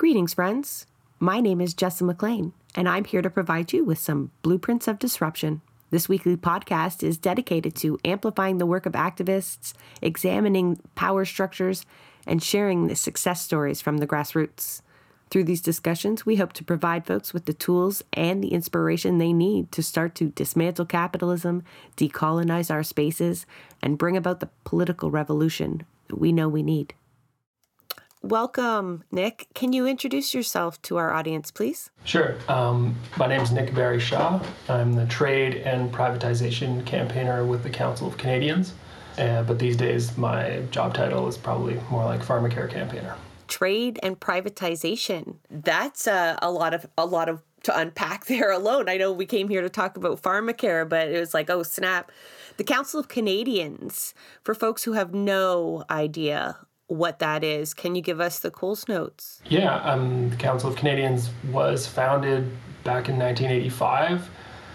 Greetings, friends. My name is Jessa McLean, and I'm here to provide you with some blueprints of disruption. This weekly podcast is dedicated to amplifying the work of activists, examining power structures, and sharing the success stories from the grassroots. Through these discussions, we hope to provide folks with the tools and the inspiration they need to start to dismantle capitalism, decolonize our spaces, and bring about the political revolution that we know we need. Welcome, Nick. Can you introduce yourself to our audience, please? Sure. My name is Nick Barry Shaw. I'm the trade and privatization campaigner with the Council of Canadians. But these days, my job title is probably more like pharmacare campaigner. Trade and privatization. That's a lot of to unpack there alone. I know we came here to talk about pharmacare, but it was like, oh, snap. The Council of Canadians, for folks who have no idea what that is, can you give us the Coles Notes? Yeah, the Council of Canadians was founded back in 1985,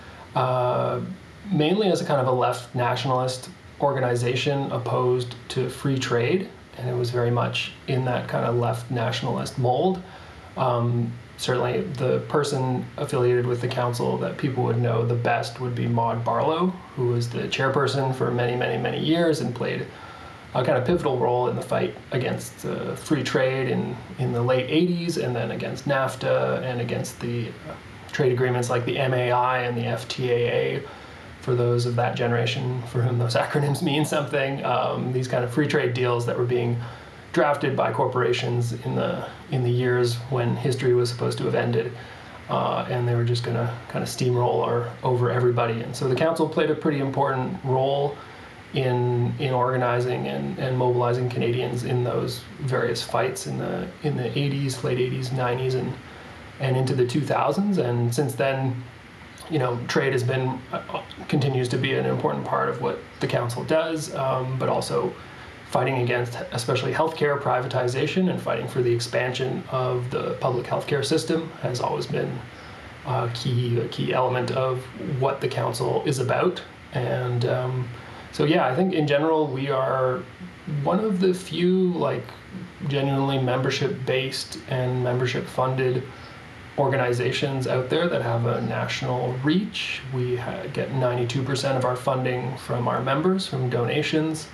mainly as a kind of a left nationalist organization opposed to free trade, and it was very much in that kind of left nationalist mold. Certainly the person affiliated with the council that people would know the best would be Maud Barlow, who was the chairperson for many, many, many years and played a kind of pivotal role in the fight against free trade in the late 80s, and then against NAFTA and against the trade agreements like the MAI and the FTAA, for those of that generation for whom those acronyms mean something. These kind of free trade deals that were being drafted by corporations in the years when history was supposed to have ended, and they were just going to kind of steamroll over everybody. And so the council played a pretty important role in organizing and mobilizing Canadians in those various fights in the 80s, late 80s, 90s, and into the 2000s. And since then, trade has been continues to be an important part of what the council does, but also fighting against especially healthcare privatization and fighting for the expansion of the public healthcare system has always been a key element of what the council is about. And so I think in general we are one of the few genuinely membership-based and membership-funded organizations out there that have a national reach. We get 92% of our funding from our members, from donations.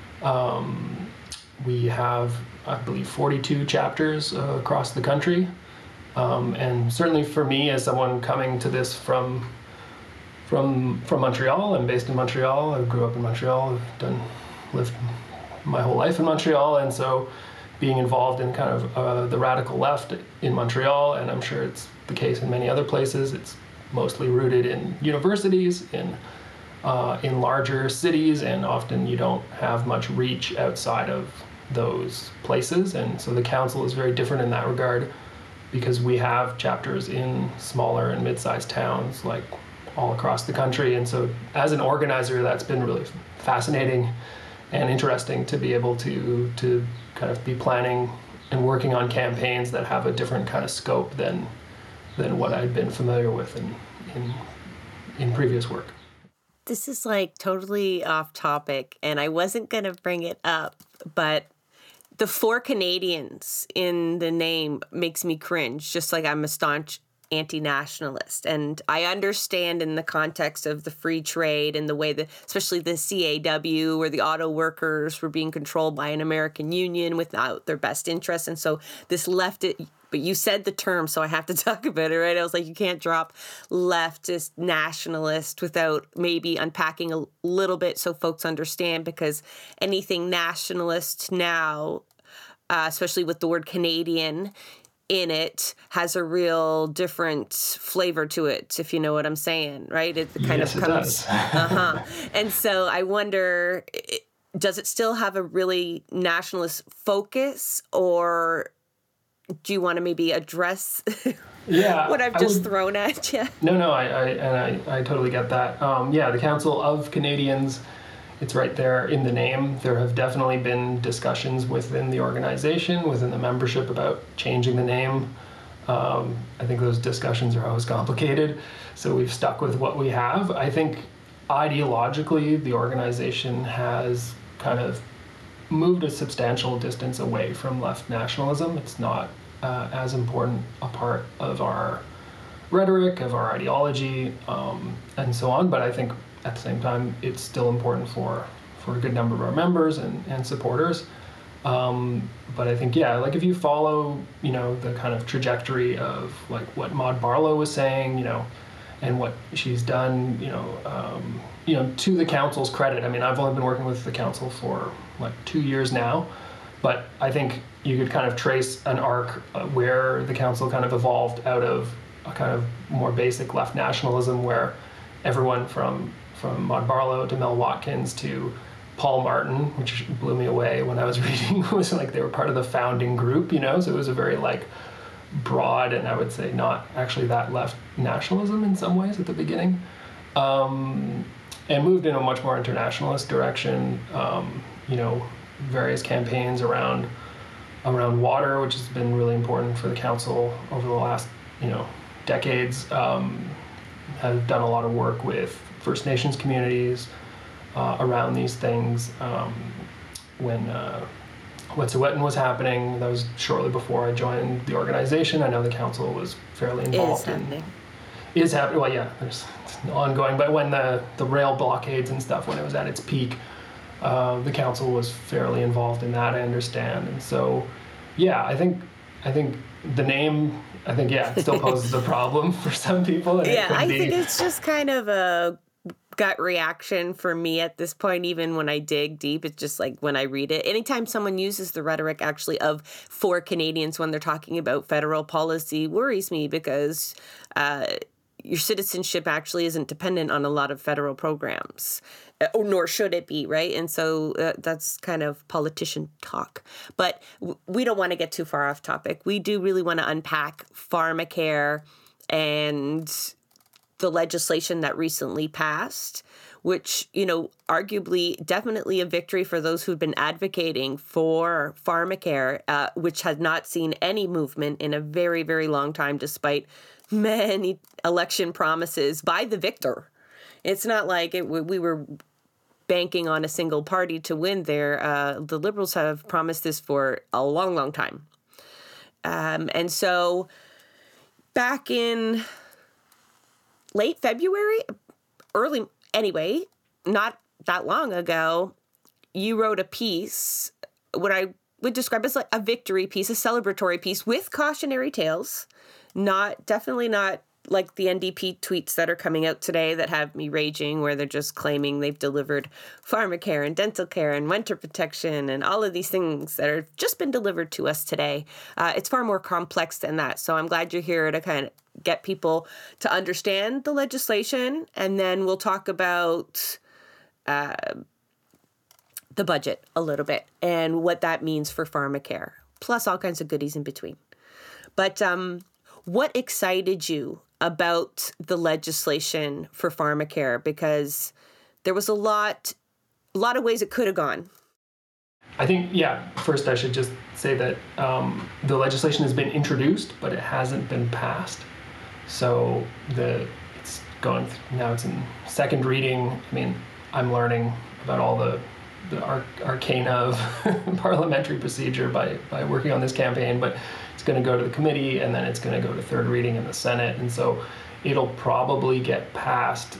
We have, I believe, 42 chapters across the country. And certainly for me, as someone coming to this from Montreal, I'm based in Montreal. I grew up in Montreal. I've lived my whole life in Montreal, and so being involved in kind of the radical left in Montreal, and I'm sure it's the case in many other places. It's mostly rooted in universities, in larger cities, and often you don't have much reach outside of those places. And so the council is very different in that regard, because we have chapters in smaller and mid-sized towns all across the country. And so as an organizer, that's been really fascinating and interesting to be able to kind of be planning and working on campaigns that have a different kind of scope than what I'd been familiar with in previous work. This is totally off topic, and I wasn't going to bring it up, but the 4 Canadians in the name makes me cringe, just like I'm a staunch anti-nationalist. And I understand in the context of the free trade and the way that, especially the CAW, where the auto workers were being controlled by an American union without their best interests. And so this but you said the term, so I have to talk about it, right? I was like, you can't drop leftist nationalist without maybe unpacking a little bit so folks understand, because anything nationalist now, especially with the word Canadian in it, has a real different flavor to it, if you know what I'm saying, right? It kind of comes. And so I wonder, does it still have a really nationalist focus, or do you want to maybe address what I've just thrown at you? No, I totally get that. The Council of Canadians, it's right there in the name. There have definitely been discussions within the organization, within the membership, about changing the name. I think those discussions are always complicated, so we've stuck with what we have. I think ideologically, the organization has kind of moved a substantial distance away from left nationalism. It's not as important a part of our rhetoric, of our ideology, and so on. But I think at the same time, it's still important for a good number of our members and supporters. But I think, yeah, like if you follow, the kind of trajectory of like what Maud Barlow was saying, and what she's done, to the council's credit. I mean, I've only been working with the council for like 2 years now, but I think you could kind of trace an arc where the council kind of evolved out of a kind of more basic left nationalism, where everyone from Maud Barlow to Mel Watkins to Paul Martin, which blew me away when I was reading, was like they were part of the founding group, so it was a very like broad, and I would say not actually that left nationalism in some ways at the beginning, and moved in a much more internationalist direction. Various campaigns around water, which has been really important for the council over the last decades. Have done a lot of work with First Nations communities around these things. When Wet'suwet'en was happening, that was shortly before I joined the organization. I know the council was fairly involved. Is happening. Well, yeah, it's ongoing. But when the rail blockades and stuff, when it was at its peak, the council was fairly involved in that, I understand. And so, yeah, I think the name, it still poses a problem for some people. Yeah, I think it's just kind of a gut reaction for me at this point. Even when I dig deep, it's just like when I read it, anytime someone uses the rhetoric actually of for Canadians when they're talking about federal policy, worries me, because your citizenship actually isn't dependent on a lot of federal programs, nor should it be, right? And so that's kind of politician talk. But we don't want to get too far off topic. We do really want to unpack pharmacare and the legislation that recently passed, which, arguably definitely a victory for those who've been advocating for pharmacare, which had not seen any movement in a very, very long time, despite many election promises by the victor. It's not like we were banking on a single party to win there. The Liberals have promised this for a long, long time. And so back in late February, not that long ago, you wrote a piece, what I would describe as like a victory piece, a celebratory piece with cautionary tales. Definitely not like the NDP tweets that are coming out today that have me raging, where they're just claiming they've delivered pharmacare and dental care and winter protection and all of these things that have just been delivered to us today. It's far more complex than that. So I'm glad you're here to kind of get people to understand the legislation, and then we'll talk about the budget a little bit and what that means for pharmacare, plus all kinds of goodies in between. But what excited you about the legislation for pharmacare? Because there was a lot of ways it could have gone. I think, first I should just say that the legislation has been introduced, but it hasn't been passed. So it's going now. It's in second reading. I mean, I'm learning about all the arcana of parliamentary procedure by working on this campaign, but it's going to go to the committee, and then it's going to go to third reading in the Senate, and so it'll probably get passed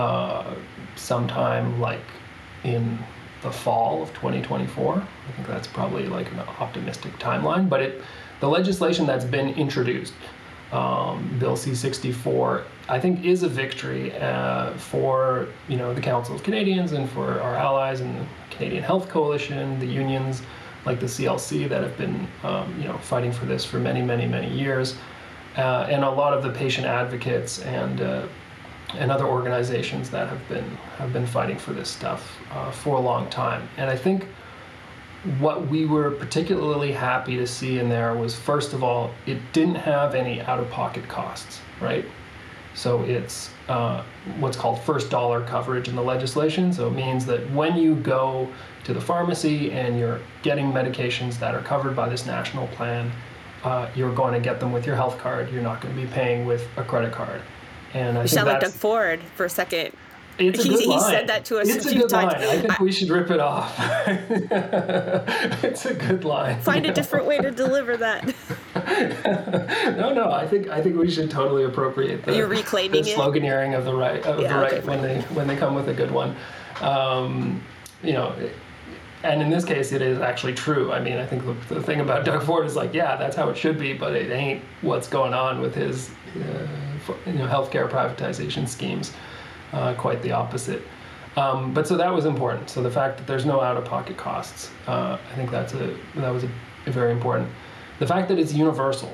sometime like in the fall of 2024. I think that's probably like an optimistic timeline, but the legislation that's been introduced, Bill C-64, I think is a victory for the Council of Canadians and for our allies and the Canadian Health Coalition, the unions like the CLC that have been fighting for this for many, many, many years, and a lot of the patient advocates and other organizations that have been fighting for this stuff for a long time. And I think what we were particularly happy to see in there was, first of all, it didn't have any out-of-pocket costs, right? So it's what's called first dollar coverage in the legislation. So it means that when you go to the pharmacy and you're getting medications that are covered by this national plan, you're going to get them with your health card. You're not going to be paying with a credit card. And I you think sound like Doug Ford for a second. It's a good line. He said that to us a few times. I think we should rip it off. It's a good line. Find a different way to deliver that. No. I think we should totally appropriate You're the reclaiming it? sloganeering of the right Yeah, okay, when they come with a good one. You know, and in this case, it is actually true. I mean, I think the thing about Doug Ford is like, yeah, that's how it should be, but it ain't what's going on with his healthcare privatization schemes. Quite the opposite. But so that was important. So the fact that there's no out-of-pocket costs, I think that was a very important. The fact that it's universal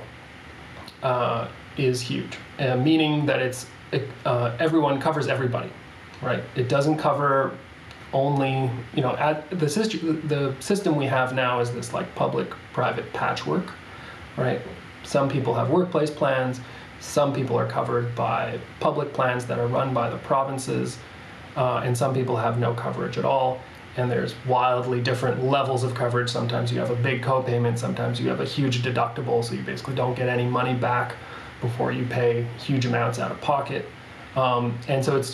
is huge, meaning that everyone covers everybody, right? It doesn't cover only, at the system we have now is this like public-private patchwork, right? Some people have workplace plans. Some people are covered by public plans that are run by the provinces, and some people have no coverage at all. And there's wildly different levels of coverage. Sometimes you have a big copayment, sometimes you have a huge deductible, so you basically don't get any money back before you pay huge amounts out of pocket. And so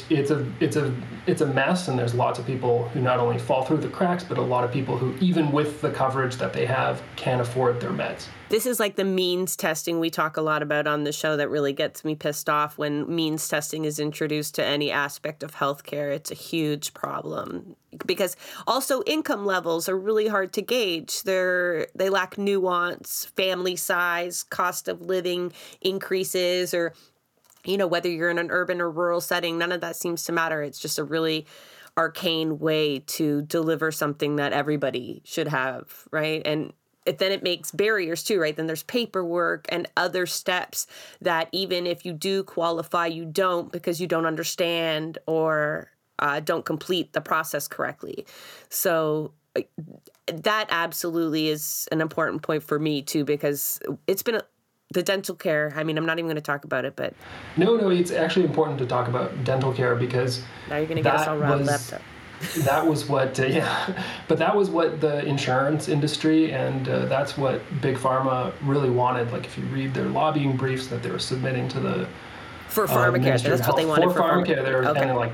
it's a mess, and there's lots of people who not only fall through the cracks, but a lot of people who, even with the coverage that they have, can't afford their meds. This is like the means testing we talk a lot about on the show that really gets me pissed off when means testing is introduced to any aspect of healthcare. It's a huge problem because also income levels are really hard to gauge. They lack nuance, family size, cost of living increases, or whether you're in an urban or rural setting, none of that seems to matter. It's just a really arcane way to deliver something that everybody should have, right? And then it makes barriers too, right? Then there's paperwork and other steps that even if you do qualify, you don't because you don't understand or don't complete the process correctly. So that absolutely is an important point for me too, because it's been the dental care. I mean, I'm not even going to talk about it, but no, it's actually important to talk about dental care because now you're going to get us all riled up. That was what, but that was what the insurance industry and that's what Big Pharma really wanted. Like if you read their lobbying briefs that they were submitting to the for pharmacare, that's what they wanted for pharmacare. They were and like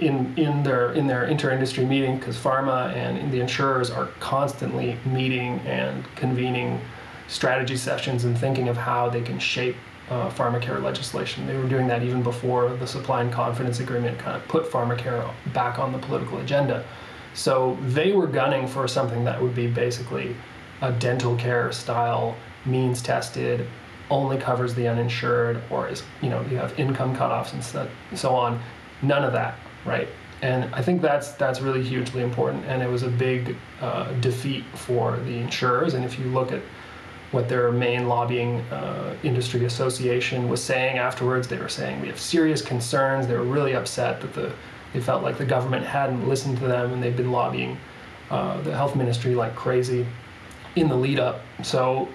in their inter-industry meeting, because pharma and the insurers are constantly meeting and convening strategy sessions and thinking of how they can shape pharmacare legislation. They were doing that even before the supply and confidence agreement kind of put pharmacare back on the political agenda. So they were gunning for something that would be basically a dental care style, means tested, only covers the uninsured, or is, you have income cutoffs and so on. None of that, right? And I think that's really hugely important, and it was a big defeat for the insurers. And if you look at what their main lobbying industry association was saying afterwards, they were saying we have serious concerns. They were really upset that they felt like the government hadn't listened to them, and they've been lobbying the health ministry like crazy in the lead up. So,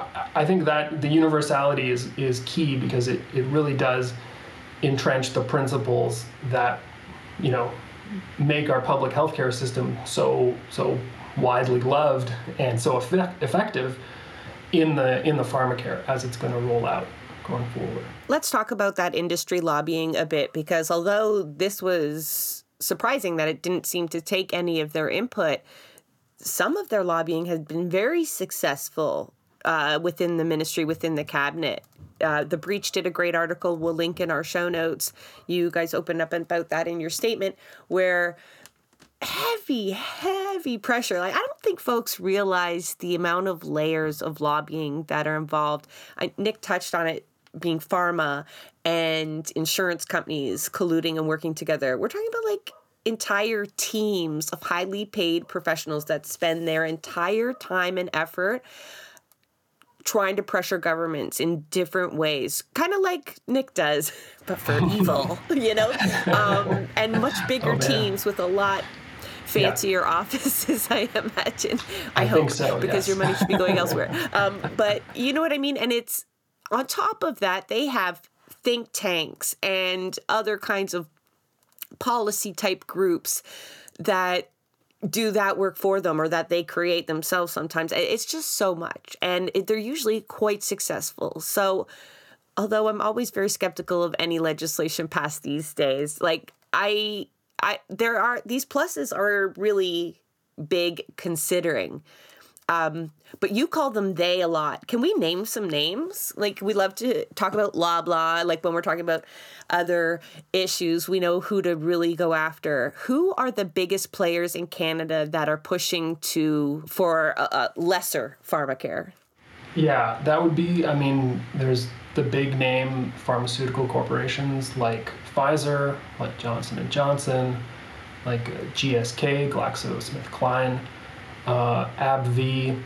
I think that the universality is key because it really does entrench the principles that, make our public healthcare system so widely loved and so effective in the pharmacare as it's going to roll out going forward. Let's talk about that industry lobbying a bit, because although this was surprising that it didn't seem to take any of their input, some of their lobbying has been very successful within the ministry, within the cabinet. The Breach did a great article. We'll link in our show notes. You guys opened up about that in your statement, where heavy pressure. Like, I don't think folks realize the amount of layers of lobbying that are involved. Nick touched on it, being pharma and insurance companies colluding and working together. We're talking about like entire teams of highly paid professionals that spend their entire time and effort trying to pressure governments in different ways, kind of like Nick does, but for evil, and much bigger teams with a lot fancier offices, I imagine. I hope think so, because yes. your money should be going elsewhere. But you know what I mean? And it's on top of that, they have think tanks and other kinds of policy type groups that do that work for them or that they create themselves sometimes. It's just so much. And they're usually quite successful. So although I'm always very skeptical of any legislation passed these days, like these pluses are really big considering. But you call them they a lot. Can we name some names? Like, we love to talk about Loblaw. Like, when we're talking about other issues, we know who to really go after. Who are the biggest players in Canada that are pushing for lesser pharmacare? Yeah, that would be, I mean, there's the big name pharmaceutical corporations like Pfizer, like Johnson & Johnson, like GSK, GlaxoSmithKline, AbbVie,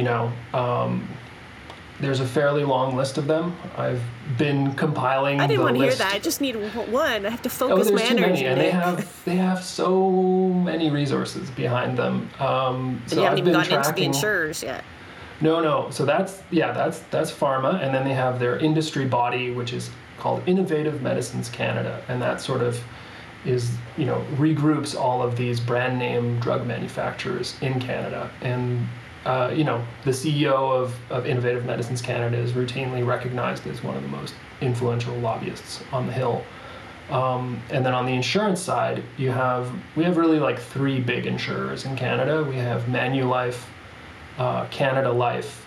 there's a fairly long list of them. I've been compiling the list. I didn't want to hear that. I just need one. I have to focus my energy. Too many, and they have so many resources behind them. So you haven't even gotten into the insurers yet. No. So that's pharma, and then they have their industry body, which is called Innovative Medicines Canada, and that sort of is, regroups all of these brand name drug manufacturers in Canada. And the CEO of Innovative Medicines Canada is routinely recognized as one of the most influential lobbyists on the Hill. And then on the insurance side, we have really like three big insurers in Canada. We have Manulife, Canada Life,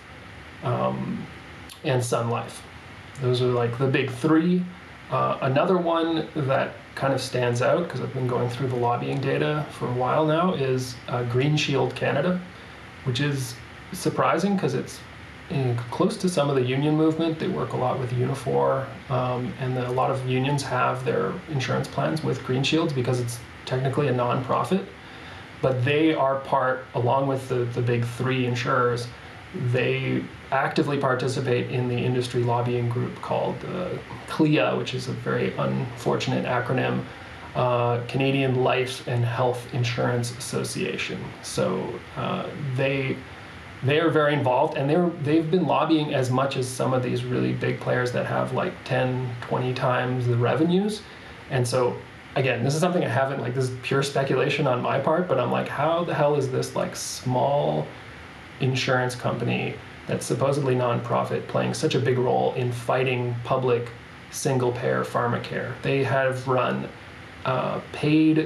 and Sun Life. Those are like the big three. Another one that kind of stands out, because I've been going through the lobbying data for a while now, is Green Shield Canada, which is surprising because it's close to some of the union movement. They work a lot with Unifor, and a lot of unions have their insurance plans with Green Shields because it's technically a non-profit. But they are part, along with the big three insurers, they actively participate in the industry lobbying group called CLIA, which is a very unfortunate acronym, Canadian Life and Health Insurance Association. So they are very involved, and they've been lobbying as much as some of these really big players that have like 10, 20 times the revenues. And so, again, this is something I haven't, this is pure speculation on my part, but I'm like, how the hell is this small insurance company that's supposedly nonprofit playing such a big role in fighting public single-payer pharmacare? They have run paid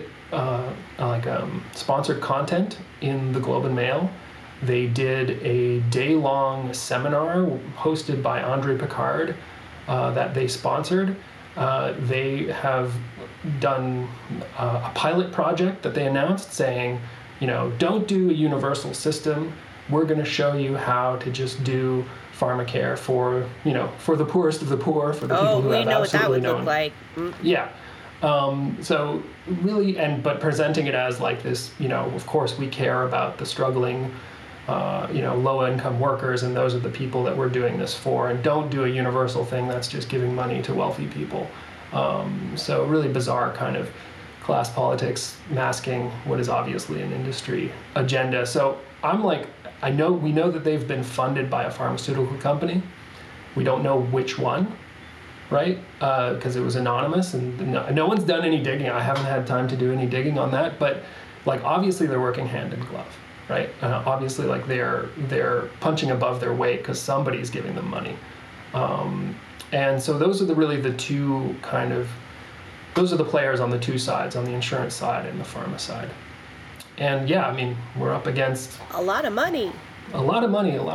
sponsored content in the Globe and Mail. They did a day-long seminar hosted by Andre Picard that they sponsored. They have done a pilot project that they announced saying, don't do a universal system. We're going to show you how to just do pharmacare for the poorest of the poor, for the people who have absolutely no. Oh, we know what that would look like. Yeah. So really, but presenting it as like this, of course we care about the struggling, low-income workers, and those are the people that we're doing this for, and don't do a universal thing that's just giving money to wealthy people. So really bizarre kind of class politics masking what is obviously an industry agenda. So I'm like, we know that they've been funded by a pharmaceutical company. We don't know which one, right? Because it was anonymous, and no one's done any digging. I haven't had time to do any digging on that, but obviously they're working hand in glove, right? Obviously they're punching above their weight because somebody's giving them money. And so those are the two those are the players on the two sides, on the insurance side and the pharma side. And yeah, we're up against a lot of money. A lot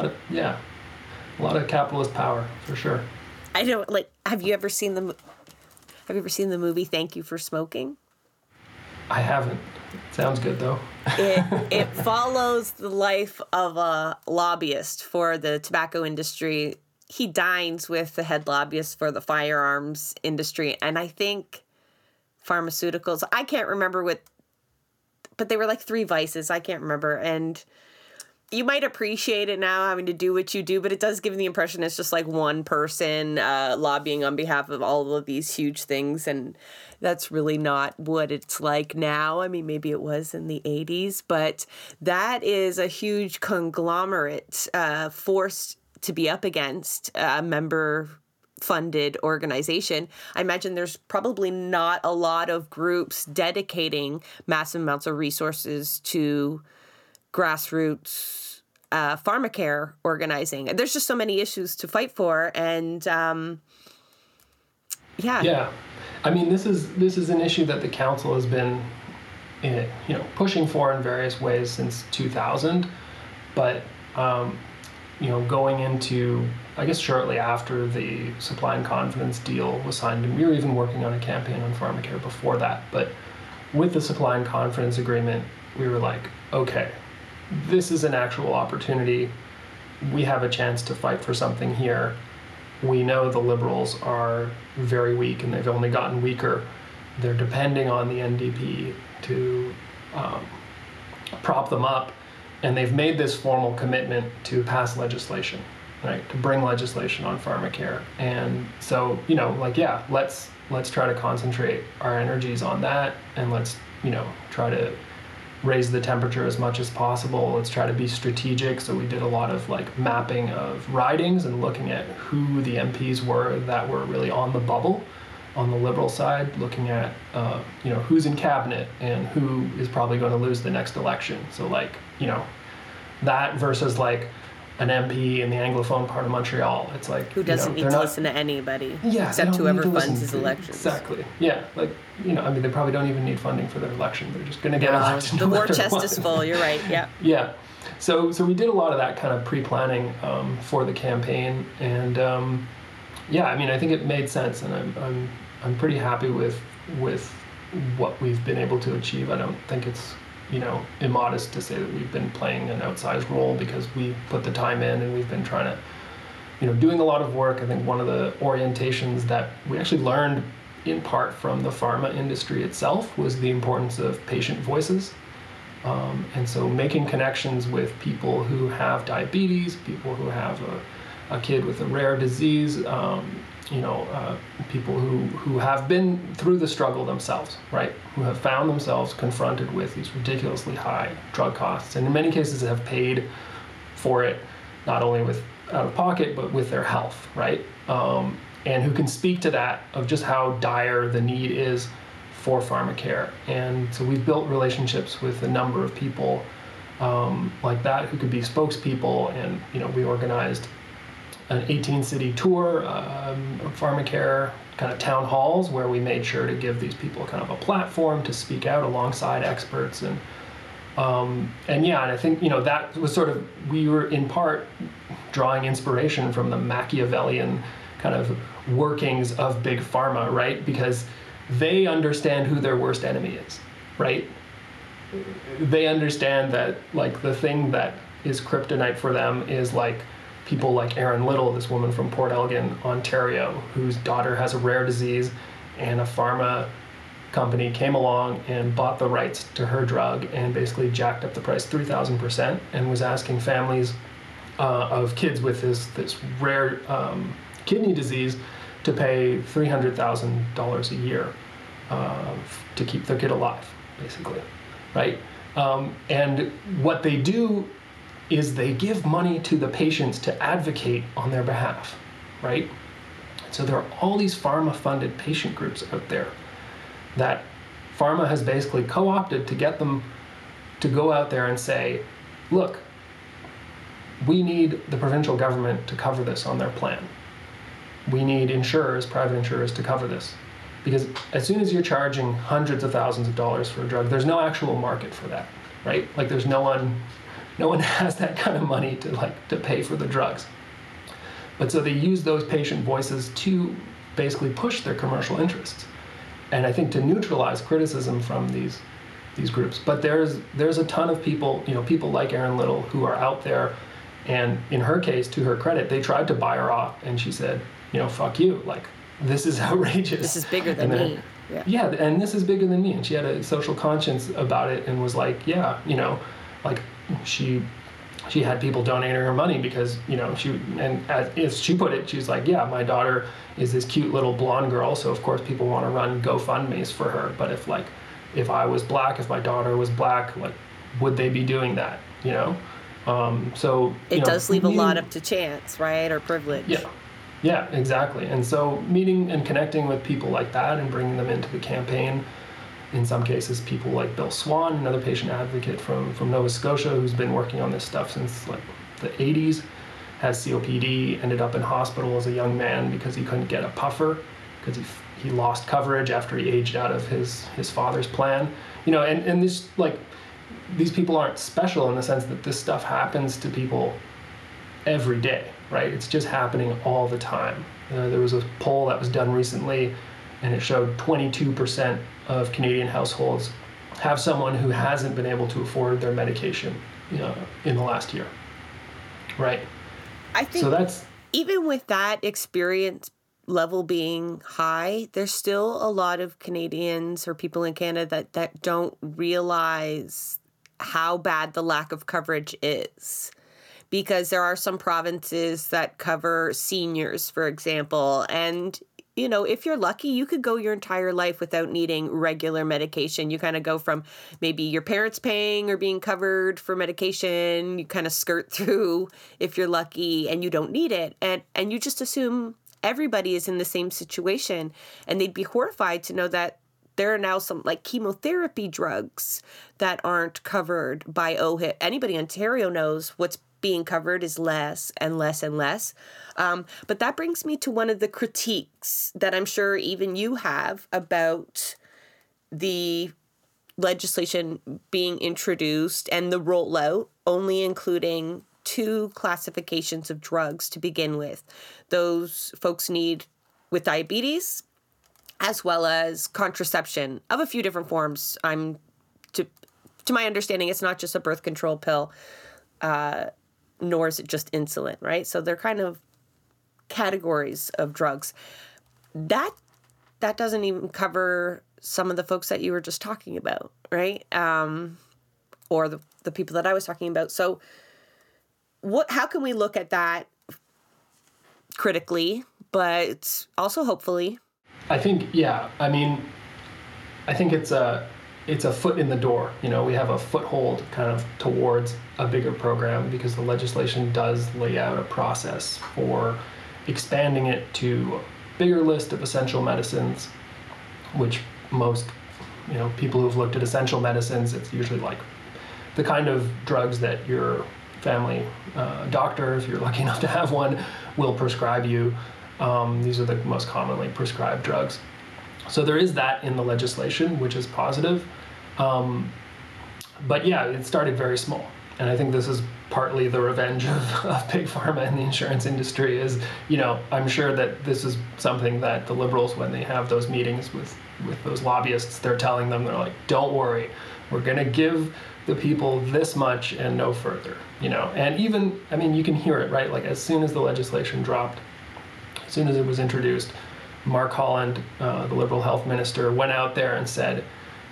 of capitalist power, for sure. I don't have you ever seen the movie Thank You for Smoking? I haven't. Sounds good though. It follows the life of a lobbyist for the tobacco industry. He dines with the head lobbyist for the firearms industry, and I think pharmaceuticals. I can't remember but they were like three vices. I can't remember. And you might appreciate it now, having to do what you do, but it does give the impression it's just like one person lobbying on behalf of all of these huge things. And that's really not what it's like now. Maybe it was in the 80s, but that is a huge conglomerate forced to be up against a member-funded organization. I imagine there's probably not a lot of groups dedicating massive amounts of resources to grassroots pharmacare organizing. There's just so many issues to fight for, and yeah. This is an issue that the council has been pushing for in various ways since 2000, but going into, I guess, shortly after the supply and confidence deal was signed, and we were even working on a campaign on pharmacare before that, but with the supply and confidence agreement, we were like, okay, this is an actual opportunity. We have a chance to fight for something here. We know the Liberals are very weak, and they've only gotten weaker. They're depending on the NDP to prop them up, and they've made this formal commitment to pass legislation, right? To bring legislation on pharmacare. And so, let's try to concentrate our energies on that, and let's, try to raise the temperature as much as possible. Let's try to be strategic. So we did a lot of mapping of ridings and looking at who the MPs were that were really on the bubble on the Liberal side, looking at who's in cabinet and who is probably going to lose the next election. So that versus an MP in the Anglophone part of Montreal. It's who doesn't need to listen to anybody, except whoever funds his elections. Exactly. Yeah. They probably don't even need funding for their election. They're just going to get elected. The war chest is full. You're right. Yeah. Yeah. So we did a lot of that kind of pre-planning for the campaign, and I think it made sense, and I'm pretty happy with what we've been able to achieve. I don't think it's immodest to say that we've been playing an outsized role, because we put the time in and we've been trying to, doing a lot of work. I think one of the orientations that we actually learned in part from the pharma industry itself was the importance of patient voices. And so making connections with people who have diabetes, people who have a kid with a rare disease, people who have been through the struggle themselves, right? Who have found themselves confronted with these ridiculously high drug costs, and in many cases have paid for it, not only with out of pocket, but with their health, right? And who can speak to that, of just how dire the need is for pharmacare. And so we've built relationships with a number of people like that, who could be spokespeople, and we organized an 18-city tour of pharmacare kind of town halls, where we made sure to give these people kind of a platform to speak out alongside experts. And I think that was sort of, we were in part drawing inspiration from the Machiavellian kind of workings of big pharma, right? Because they understand who their worst enemy is, right? They understand that the thing that is kryptonite for them is people like Erin Little, this woman from Port Elgin, Ontario, whose daughter has a rare disease, and a pharma company came along and bought the rights to her drug and basically jacked up the price 3,000%, and was asking families of kids with this rare kidney disease to pay $300,000 a year to keep their kid alive, basically, right? And what they do is they give money to the patients to advocate on their behalf, right? So there are all these pharma-funded patient groups out there that pharma has basically co-opted to get them to go out there and say, look, we need the provincial government to cover this on their plan. We need insurers, private insurers, to cover this. Because as soon as you're charging hundreds of thousands of dollars for a drug, there's no actual market for that, right? There's no one has that kind of money to pay for the drugs. But so they use those patient voices to basically push their commercial interests, and I think to neutralize criticism from these groups. But there's a ton of people, people like Erin Little, who are out there, and in her case, to her credit, they tried to buy her off, and she said, fuck you, this is outrageous. This is bigger than me. Yeah, and this is bigger than me. And she had a social conscience about it, and was she had people donating her money because, as she put it, she's like, yeah, my daughter is this cute little blonde girl, so of course people want to run GoFundMes for her. But if I was black, if my daughter was black, would they be doing that, So it does leave a lot up to chance, right, or privilege. Yeah, exactly. And so meeting and connecting with people like that and bringing them into the campaign. In some cases, people like Bill Swan, another patient advocate from Nova Scotia, who's been working on this stuff since the 80s, has COPD, ended up in hospital as a young man because he couldn't get a puffer, because he lost coverage after he aged out of his father's plan. And this, these people aren't special in the sense that this stuff happens to people every day, right? It's just happening all the time. There was a poll that was done recently, and it showed 22% of Canadian households have someone who hasn't been able to afford their medication in the last year, right? I think so that's even with that experience level being high, there's still a lot of Canadians or people in Canada that don't realize how bad the lack of coverage is. Because there are some provinces that cover seniors, for example, and if you're lucky, you could go your entire life without needing regular medication. You kind of go from maybe your parents paying or being covered for medication. You kind of skirt through if you're lucky and you don't need it. And you just assume everybody is in the same situation. And they'd be horrified to know that there are now some like chemotherapy drugs that aren't covered by OHIP. Anybody in Ontario knows what's being covered is less and less and less. But that brings me to one of the critiques that I'm sure even you have about the legislation being introduced and the rollout only including 2 classifications of drugs to begin with. Those folks need with diabetes as well as contraception of a few different forms. To my understanding, it's not just a birth control pill, nor is it just insulin, right? So they're kind of categories of drugs. That doesn't even cover some of the folks that you were just talking about, right? Or the people that I was talking about. So how can we look at that critically, but also hopefully? I think, I think it's a foot in the door. We have a foothold kind of towards a bigger program because the legislation does lay out a process for expanding it to a bigger list of essential medicines, which most, people who've looked at essential medicines, it's usually like the kind of drugs that your family doctor, if you're lucky enough to have one, will prescribe you. These are the most commonly prescribed drugs. So there is that in the legislation, which is positive. But yeah, it started very small. And I think this is partly the revenge of Big Pharma and the insurance industry is, I'm sure that this is something that the Liberals, when they have those meetings with those lobbyists, they're telling them, they're like, don't worry, we're going to give the people this much and no further, And even, you can hear it, right? Like as soon as the legislation dropped, as soon as it was introduced, Mark Holland, the Liberal health minister, went out there and said,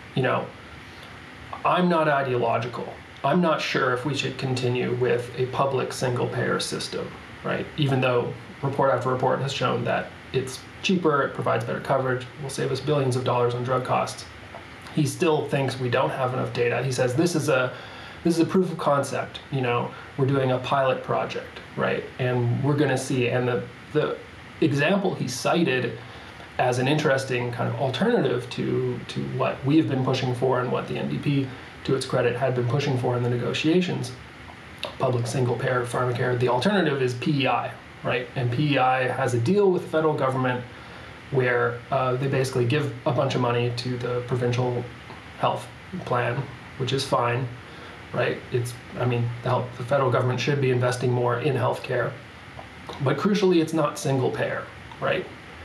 I'm not ideological. I'm not sure if we should continue with a public single-payer system, right? Even though report after report has shown that it's cheaper, it provides better coverage, will save us billions of dollars on drug costs. He still thinks we don't have enough data. He says this is a proof of concept. We're doing a pilot project, right? And we're going to see. And the example he cited as an interesting kind of alternative to what we have been pushing for and what the NDP, to its credit, had been pushing for in the negotiations, public single-payer pharmacare. The alternative is PEI, right? And PEI has a deal with the federal government where they basically give a bunch of money to the provincial health plan, which is fine, right? The federal government should be investing more in healthcare, but crucially, it's not single-payer, right?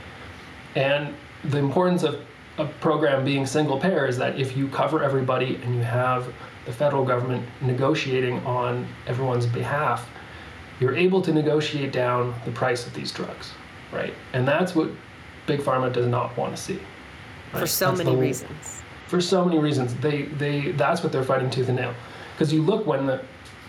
And the importance of a program being single payer is that if you cover everybody and you have the federal government negotiating on everyone's behalf, you're able to negotiate down the price of these drugs, right? And that's what Big Pharma does not want to see. Right? For so many reasons. For so many reasons. That's what they're fighting tooth and nail. Because you look when the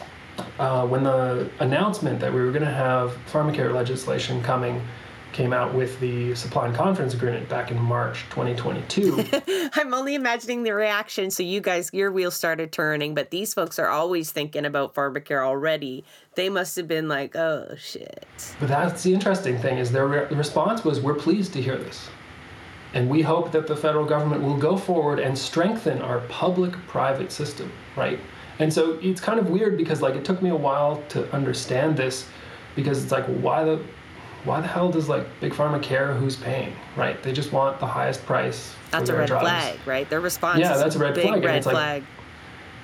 announcement that we were going to have pharmacare legislation came out with the supply and confidence agreement back in March 2022. I'm only imagining the reaction. So you guys, your wheels started turning, but these folks are always thinking about pharmacare already. They must have been like, oh, shit. But that's the interesting thing is their response was, we're pleased to hear this. And we hope that the federal government will go forward and strengthen our public-private system, right? And so it's kind of weird because it took me a while to understand this because it's like, why the hell does Big Pharma care who's paying, right? They just want the highest price for That's their a red drugs. Flag, right? Their response yeah, is that's a red big flag. red flag.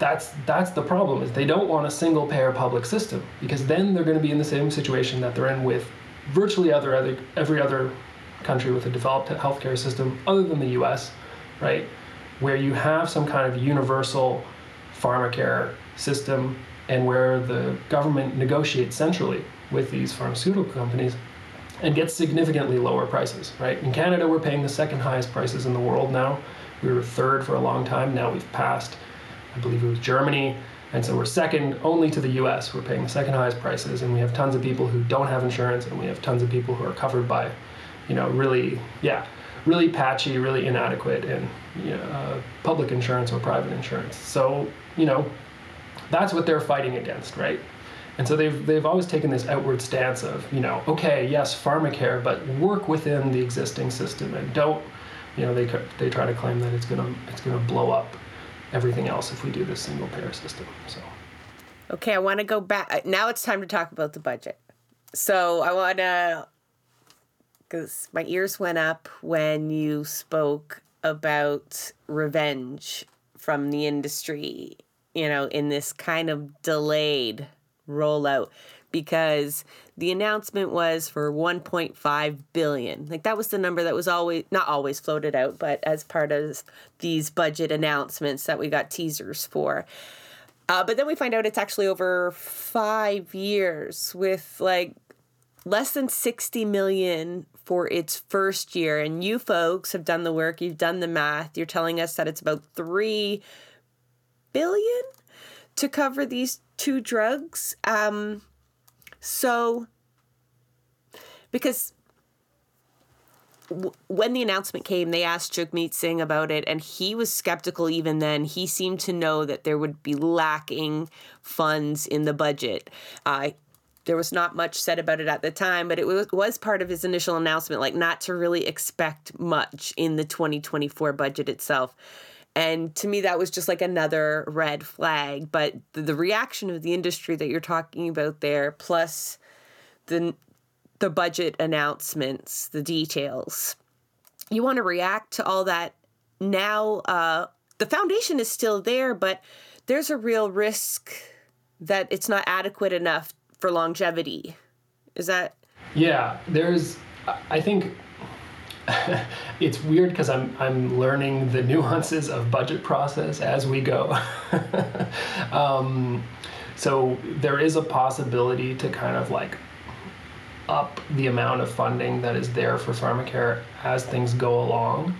that's the problem, is they don't want a single payer public system, because then they're going to be in the same situation that they're in with virtually every other country with a developed healthcare system other than the US, right? Where you have some kind of universal pharmacare system, and where the government negotiates centrally with these pharmaceutical companies and gets significantly lower prices, right? In Canada, we're paying the second highest prices in the world now. We were third for a long time. Now we've passed, I believe it was Germany. And so we're second only to the US. We're paying the second highest prices, and we have tons of people who don't have insurance, and we have tons of people who are covered by, really patchy, really inadequate, and public insurance or private insurance. So, that's what they're fighting against, right? And so they've always taken this outward stance of, okay, yes, pharmacare, but work within the existing system, and don't, they try to claim that it's gonna blow up everything else if we do this single payer system. So, okay, I want to go back. Now it's time to talk about the budget. So I want to, because my ears went up when you spoke about revenge from the industry, in this kind of delayed rollout, because the announcement was for 1.5 billion. Like, that was the number that was not always floated out, but as part of these budget announcements that we got teasers for. But then we find out it's actually over 5 years, with like less than 60 million for its first year. And you folks have done the work, you've done the math. You're telling us that it's about 3 billion to cover these two drugs. So, because when the announcement came, they asked Jagmeet Singh about it, and he was skeptical even then. He seemed to know that there would be lacking funds in the budget. There was not much said about it at the time, but it was part of his initial announcement, like not to really expect much in the 2024 budget itself. And to me, that was just like another red flag. But the reaction of the industry that you're talking about there, plus the budget announcements, the details, you want to react to all that now. The foundation is still there, but there's a real risk that it's not adequate enough for longevity. Is that? Yeah, I think it's weird because I'm learning the nuances of budget process as we go. So there is a possibility to kind of like up the amount of funding that is there for pharmacare as things go along.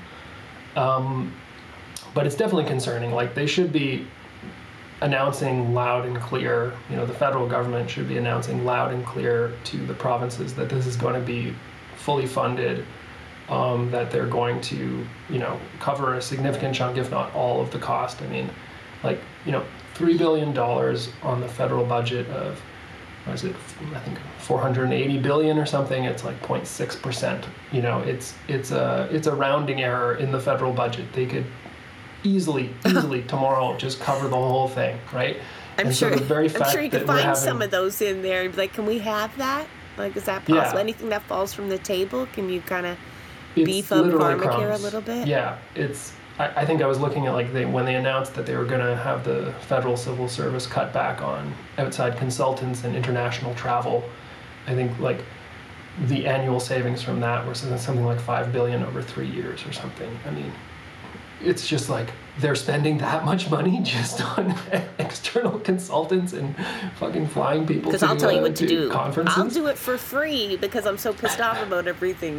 But it's definitely concerning. Like, they should be announcing loud and clear, the federal government should be announcing loud and clear to the provinces that this is going to be fully funded, that they're going to, cover a significant chunk, if not all, of the cost. I mean, like, $3 billion on the federal budget of, what is it, I think 480 billion or something. It's like 0.6%. It's a rounding error in the federal budget. They could easily tomorrow just cover the whole thing, right? I'm sure you could find some of those in there and be like, can we have that? Like, is that possible? Yeah. Anything that falls from the table, can you kind of beef up pharmacare a little bit? Yeah, I think I was looking at when they announced that they were going to have the federal civil service cut back on outside consultants and international travel. I think like the annual savings from that was something like $5 billion over 3 years or something. I mean, it's just like they're spending that much money just on external consultants and fucking flying people because I'll tell you what to do. Conferences. I'll do it for free because I'm so pissed off about everything.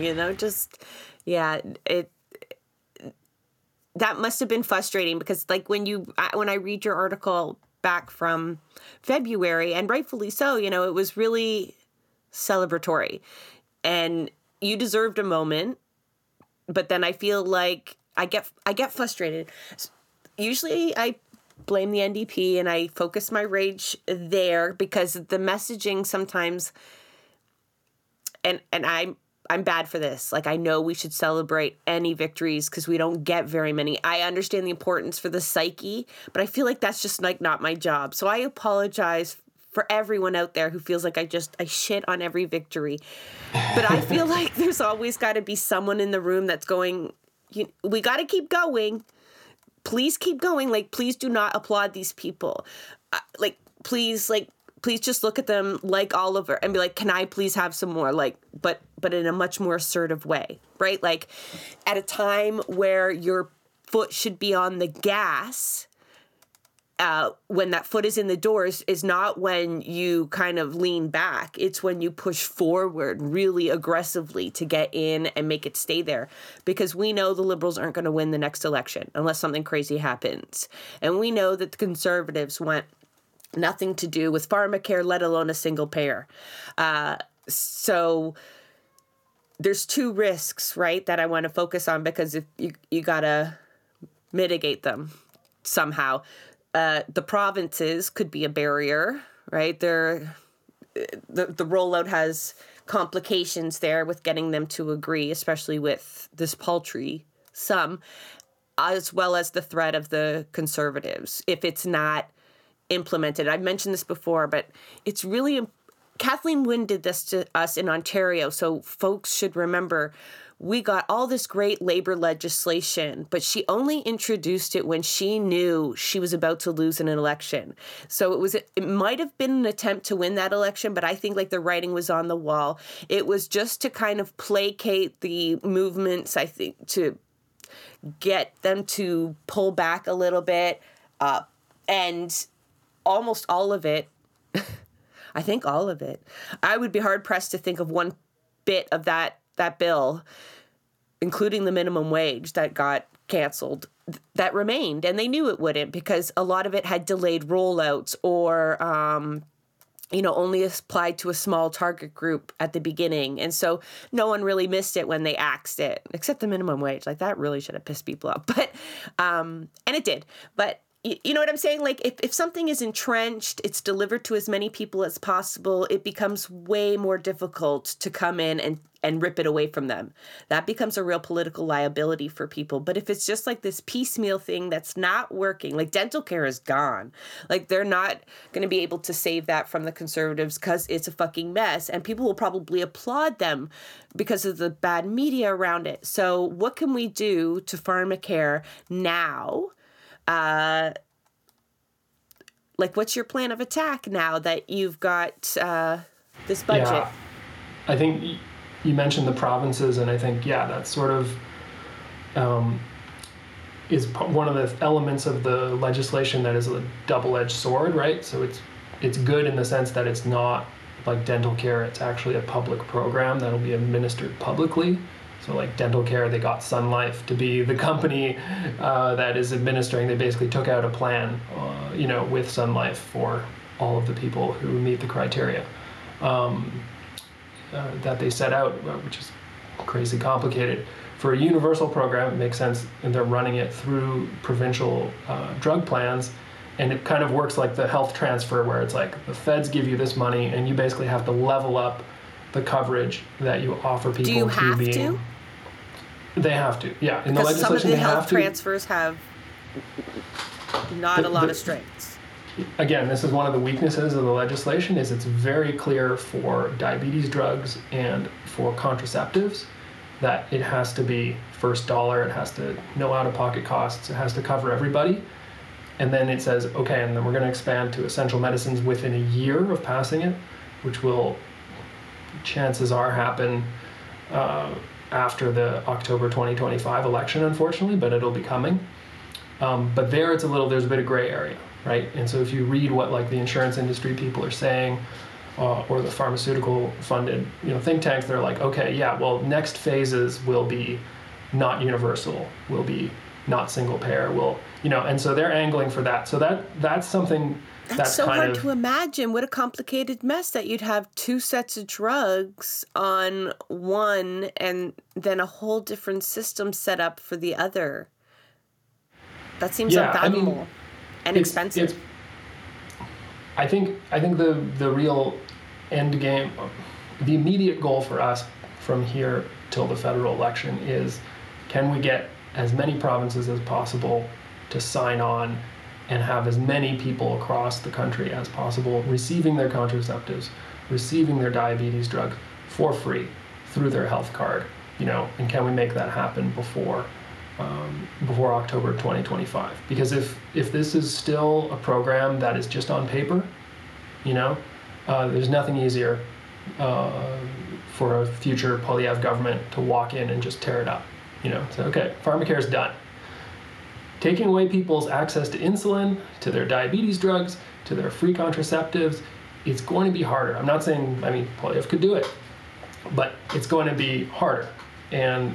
That must have been frustrating because like when I read your article back from February, and rightfully so, it was really celebratory, and you deserved a moment. But then I feel like I get frustrated. Usually I blame the NDP and I focus my rage there because the messaging sometimes, and I'm bad for this. Like, I know we should celebrate any victories because we don't get very many. I understand the importance for the psyche, but I feel like that's just like not my job. So I apologize for everyone out there who feels like I shit on every victory. But I feel like there's always got to be someone in the room that's going, we got to keep going. please keep going. Like, please do not applaud these people. Please just look at them like Oliver and be like, can I please have some more? Like, but in a much more assertive way, right? Like, at a time where your foot should be on the gas, when that foot is in the doors, is not when you kind of lean back. It's when you push forward really aggressively to get in and make it stay there. Because we know the Liberals aren't going to win the next election unless something crazy happens. And we know that the Conservatives want nothing to do with pharmacare, let alone a single payer. So there's two risks, right, that I want to focus on, because if you got to mitigate them somehow. The provinces could be a barrier, right? The rollout has complications there with getting them to agree, especially with this paltry sum, as well as the threat of the Conservatives if it's not implemented. I've mentioned this before, but it's really Kathleen Wynne did this to us in Ontario, so folks should remember we got all this great labor legislation, but she only introduced it when she knew she was about to lose an election. So it might have been an attempt to win that election, but I think like the writing was on the wall. It was just to kind of placate the movements, I think, to get them to pull back a little bit. And almost all of it, I think all of it, I would be hard pressed to think of one bit of that bill, including the minimum wage that got canceled, that remained. And they knew it wouldn't, because a lot of it had delayed rollouts or, only applied to a small target group at the beginning. And so no one really missed it when they axed it, except the minimum wage. Like, that really should have pissed people off. But, and it did. But you know what I'm saying? Like, if something is entrenched, it's delivered to as many people as possible, it becomes way more difficult to come in and rip it away from them. That becomes a real political liability for people. But if it's just like this piecemeal thing that's not working, like dental care is gone. Like, they're not going to be able to save that from the Conservatives because it's a fucking mess. And people will probably applaud them because of the bad media around it. So what can we do to pharmacare now? What's your plan of attack now that you've got this budget? Yeah, I think you mentioned the provinces, and I think, that's sort of is one of the elements of the legislation that is a double-edged sword, right? So it's good in the sense that it's not like dental care, it's actually a public program that'll be administered publicly. So like dental care, they got Sun Life to be the company that is administering. They basically took out a plan, with Sun Life for all of the people who meet the criteria that they set out, which is crazy complicated. For a universal program, it makes sense, and they're running it through provincial drug plans, and it kind of works like the health transfer, where it's like the feds give you this money, and you basically have to level up the coverage that you offer people. Do you have to? They have to, yeah. In the legislation, some of the health transfers have not a lot of strengths. Again, this is one of the weaknesses of the legislation, is it's very clear for diabetes drugs and for contraceptives that it has to be first dollar, it has to no out-of-pocket costs, it has to cover everybody. And then it says, okay, and then we're going to expand to essential medicines within a year of passing it, which will, chances are, happen after the October 2025 election, unfortunately, but it'll be coming. But there's a bit of gray area, right? And so if you read what like the insurance industry people are saying, or the pharmaceutical funded, think tanks, they're like, okay, next phases will be not universal, will be not single payer, and so they're angling for that. So that's something that's so hard to imagine. What a complicated mess that you'd have two sets of drugs on one and then a whole different system set up for the other. That seems unfathomable and expensive. I think the real end game, the immediate goal for us from here till the federal election is, can we get as many provinces as possible to sign on and have as many people across the country as possible receiving their contraceptives, receiving their diabetes drug for free through their health card, and can we make that happen before before October 2025. Because if this is still a program that is just on paper, there's nothing easier for a future Poilievre government to walk in and just tear it up. So okay, pharmacare is done. Taking away people's access to insulin, to their diabetes drugs, to their free contraceptives, it's going to be harder. I'm not saying, Poilievre could do it, but it's going to be harder. And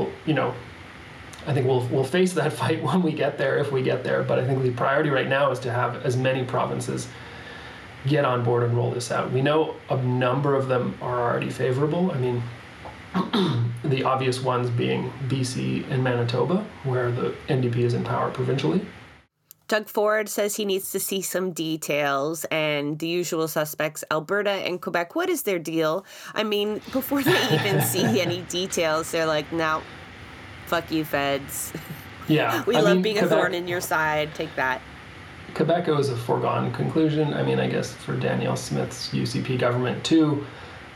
I think we'll face that fight when we get there, if we get there. But I think the priority right now is to have as many provinces get on board and roll this out. We know a number of them are already favorable. The obvious ones being BC and Manitoba, where the NDP is in power provincially. Doug Ford says he needs to see some details, and the usual suspects, Alberta and Quebec, what is their deal? Before they even see any details, they're like, no, fuck you, feds. Yeah. We love being Quebec, a thorn in your side. Take that. Quebec is a foregone conclusion. I guess for Danielle Smith's UCP government too.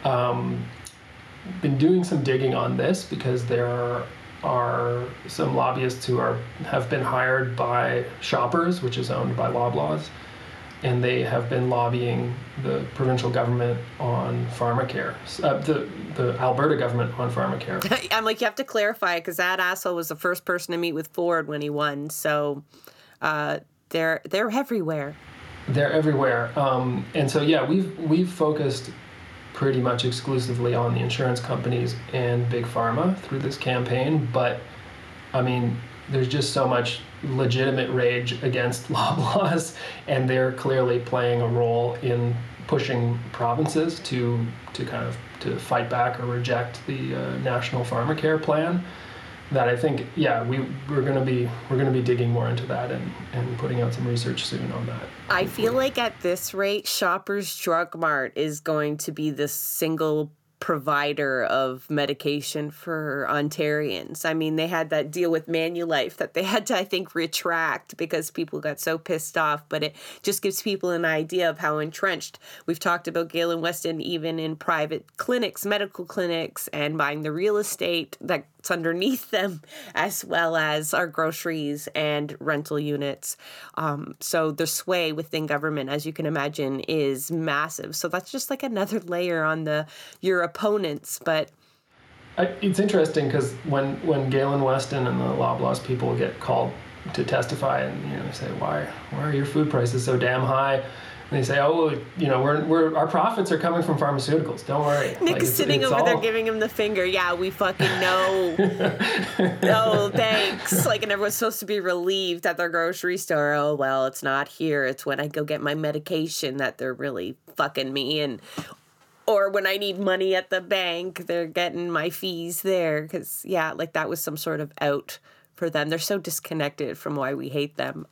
Been doing some digging on this because there are some lobbyists who have been hired by Shoppers, which is owned by Loblaws, and they have been lobbying the provincial government on pharmacare, the Alberta government on pharmacare. I'm like, you have to clarify, because that asshole was the first person to meet with Ford when he won. So they're everywhere. They're everywhere. And so, yeah, we've focused pretty much exclusively on the insurance companies and Big Pharma through this campaign. But, there's just so much legitimate rage against Loblaws, and they're clearly playing a role in pushing provinces to fight back or reject the national pharmacare plan. That I think, we're gonna be digging more into that and putting out some research soon on that. I feel like at this rate, Shoppers Drug Mart is going to be the single provider of medication for Ontarians. They had that deal with Manulife that they had to, I think, retract because people got so pissed off, but it just gives people an idea of how entrenched. We've talked about Galen Weston even in private clinics, medical clinics, and buying the real estate that's underneath them, as well as our groceries and rental units. So the sway within government, as you can imagine, is massive. So that's just like another layer on your opponents. But it's interesting because when Galen Weston and the Loblaws people get called to testify, and they say, why are your food prices so damn high? And they say, our profits are coming from pharmaceuticals. Don't worry. Nick is sitting over there giving him the finger. Yeah, we fucking know. No, thanks. And everyone's supposed to be relieved at their grocery store. Oh, well, it's not here. It's when I go get my medication that they're really fucking me. Or when I need money at the bank, they're getting my fees there. Because, that was some sort of out for them. They're so disconnected from why we hate them.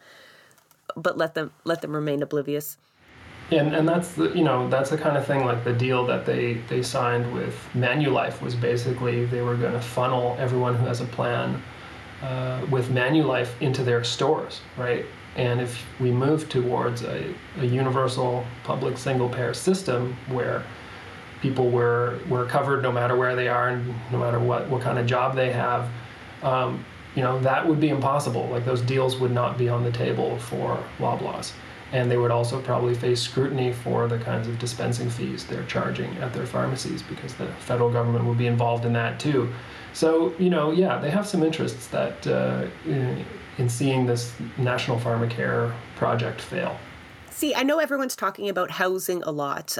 But let them remain oblivious. And that's that's the kind of thing, like the deal that they signed with Manulife was basically they were going to funnel everyone who has a plan with Manulife into their stores, right? And if we move towards a universal public single-payer system where people were covered no matter where they are and no matter what kind of job they have, that would be impossible. Like those deals would not be on the table for Loblaws. And they would also probably face scrutiny for the kinds of dispensing fees they're charging at their pharmacies because the federal government would be involved in that too. So, they have some interests that in seeing this national pharmacare project fail. See, I know everyone's talking about housing a lot.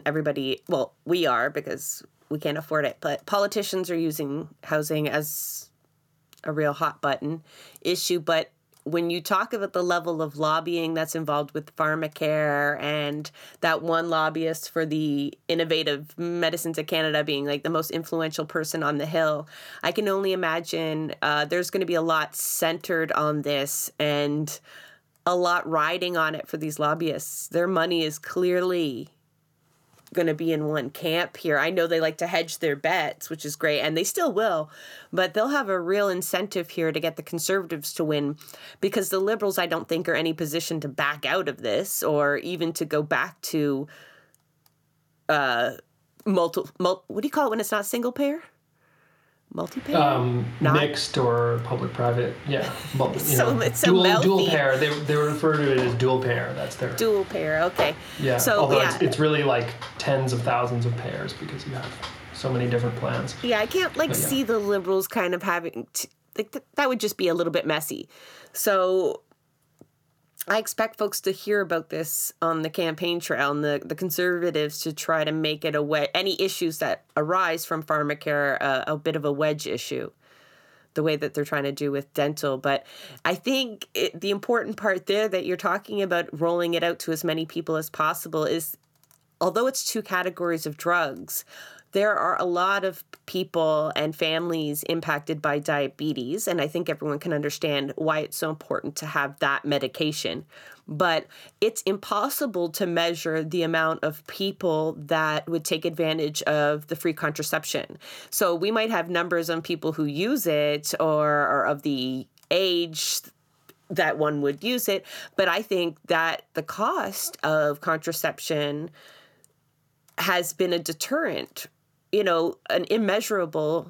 We are because we can't afford it, but politicians are using housing as a real hot button issue. But when you talk about the level of lobbying that's involved with pharmacare and that one lobbyist for the Innovative Medicines of Canada being like the most influential person on the Hill, I can only imagine there's going to be a lot centered on this and a lot riding on it for these lobbyists. Their money is clearly going to be in one camp here. I know they like to hedge their bets, which is great, and they still will, but they'll have a real incentive here to get the Conservatives to win because the Liberals, I don't think, are any position to back out of this or even to go back to what do you call it when it's not single payer? Multi-payer? Not? Mixed or public-private, yeah. Well, it's so dual payer. They refer to it as dual payer. That's their dual payer. Okay. Yeah. So, although it's really like tens of thousands of payers because you have so many different plans. Yeah, I can't see the Liberals kind of having that would just be a little bit messy. So I expect folks to hear about this on the campaign trail and the Conservatives to try to make it any issues that arise from pharmacare a bit of a wedge issue, the way that they're trying to do with dental. But I think the important part there that you're talking about rolling it out to as many people as possible is, although it's two categories of drugs, there are a lot of people and families impacted by diabetes, and I think everyone can understand why it's so important to have that medication. But it's impossible to measure the amount of people that would take advantage of the free contraception. So we might have numbers on people who use it or of the age that one would use it, but I think that the cost of contraception has been a deterrent, an immeasurable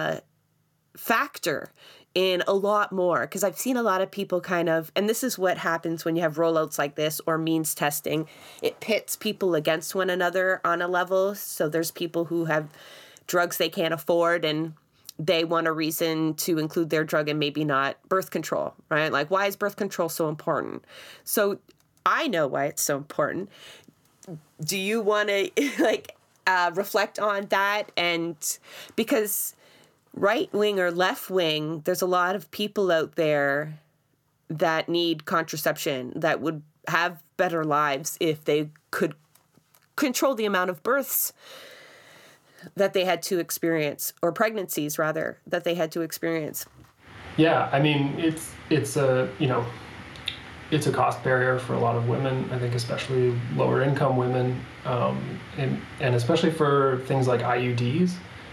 factor in a lot more. Because I've seen a lot of people and this is what happens when you have rollouts like this or means testing. It pits people against one another on a level. So there's people who have drugs they can't afford and they want a reason to include their drug and maybe not birth control, right? Like, why is birth control so important? So I know why it's so important. Do you want to reflect on that? And because right wing or left wing, there's a lot of people out there that need contraception that would have better lives if they could control the amount of births that they had to experience, or pregnancies rather, that they had to experience. Yeah, I mean, it's a cost barrier for a lot of women, I think especially lower income women, and especially for things like IUDs,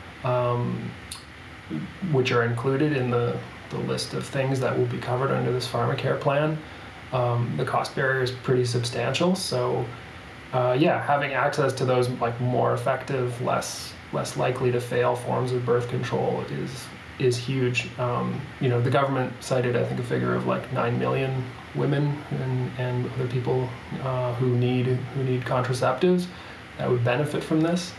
which are included in the list of things that will be covered under this pharmacare plan. The cost barrier is pretty substantial. So having access to those more effective, less likely to fail forms of birth control is huge. The government cited, I think, a figure of 9 million women and other people who need contraceptives that would benefit from this.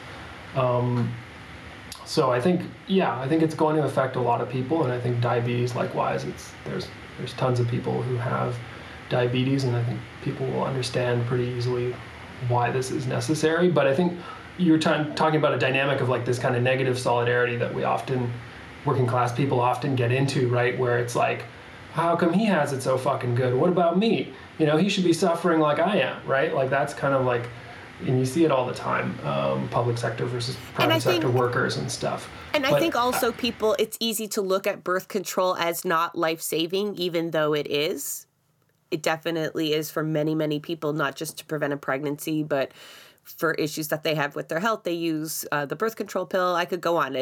So I think it's going to affect a lot of people, and I think diabetes likewise. There's tons of people who have diabetes, and I think people will understand pretty easily why this is necessary. But I think you're talking about a dynamic of this kind of negative solidarity that working class people often get into, right? Where it's how come he has it so fucking good? What about me? He should be suffering like I am, right? That's kind of and you see it all the time, public sector versus private sector workers and stuff. And I think also it's easy to look at birth control as not life-saving, even though it is. It definitely is for many, many people, not just to prevent a pregnancy, but for issues that they have with their health. They use the birth control pill. I could go on.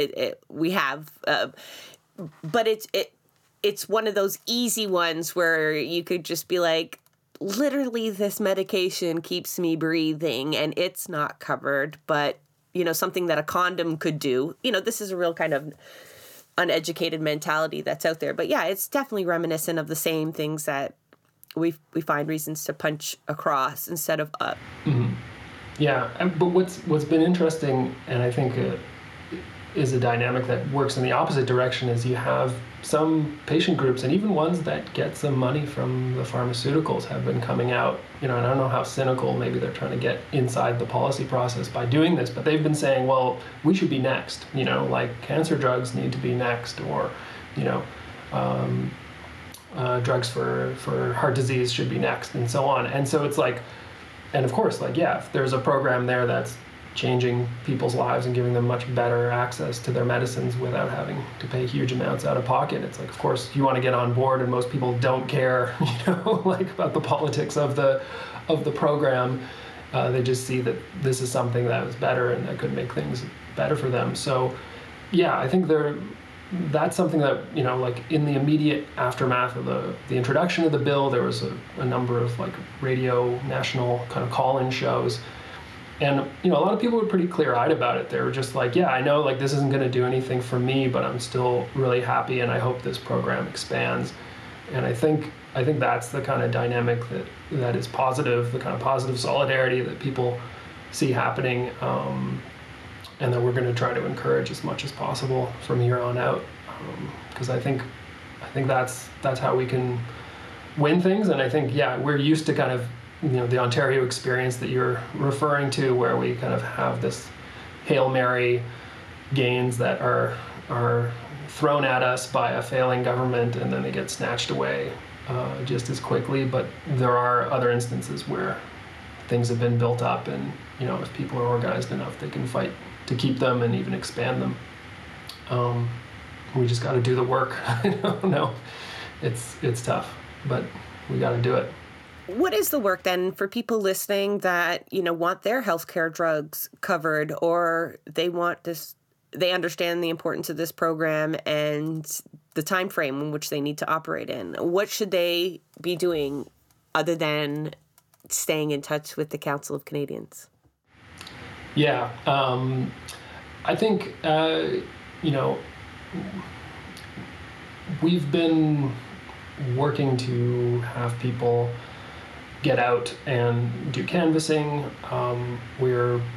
But it's one of those easy ones where you could just be literally this medication keeps me breathing and it's not covered, but something that a condom could do. This is a real kind of uneducated mentality that's out there. But yeah, it's definitely reminiscent of the same things that we find reasons to punch across instead of up. Mm-hmm. Yeah, but what's been interesting, and I think is a dynamic that works in the opposite direction, is you have some patient groups, and even ones that get some money from the pharmaceuticals, have been coming out, and I don't know how cynical maybe they're trying to get inside the policy process by doing this, but they've been saying, well, we should be next, cancer drugs need to be next, or, drugs for heart disease should be next, and so on. And so it's and of course, if there's a program there that's changing people's lives and giving them much better access to their medicines without having to pay huge amounts out of pocket, it's of course you want to get on board, and most people don't care, about the politics of the program. They just see that this is something that was better and that could make things better for them. So yeah, I think that's something that, in the immediate aftermath of the introduction of the bill, there was a number of radio national kind of call-in shows. And a lot of people were pretty clear-eyed about it. They were just like, yeah, I know like this isn't going to do anything for me, but I'm still really happy, and I hope this program expands. And I think that's the kind of dynamic that is positive, the kind of positive solidarity that people see happening, and that we're going to try to encourage as much as possible from here on out. Because I think that's how we can win things. And I think, yeah, we're used to kind of the Ontario experience that you're referring to, where we kind of have this Hail Mary gains that are thrown at us by a failing government, and then they get snatched away just as quickly. But there are other instances where things have been built up, and if people are organized enough, they can fight to keep them and even expand them. We just got to do the work. I don't know. It's tough, but we got to do it. What is the work then for people listening that, want their healthcare drugs covered, or they understand the importance of this program and the time frame in which they need to operate in? What should they be doing other than staying in touch with the Council of Canadians? Yeah, I think, we've been working to have people get out and do canvassing. We're in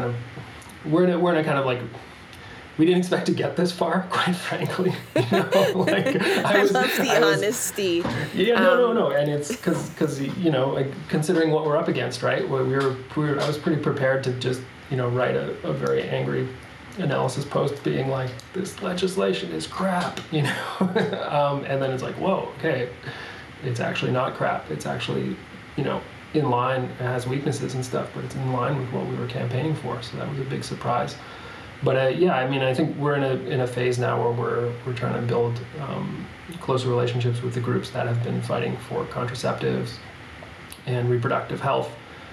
a kind of like, we didn't expect to get this far, quite frankly. I love the honesty. Yeah, no, and it's because considering what we're up against, right? I was pretty prepared to just write a very angry analysis post being like, this legislation is crap, and then it's like, whoa, okay, it's actually not crap. It's actually in line. It has weaknesses and stuff, but it's in line with what we were campaigning for. So that was a big surprise. But I think we're in a phase now where we're trying to build closer relationships with the groups that have been fighting for contraceptives and reproductive health,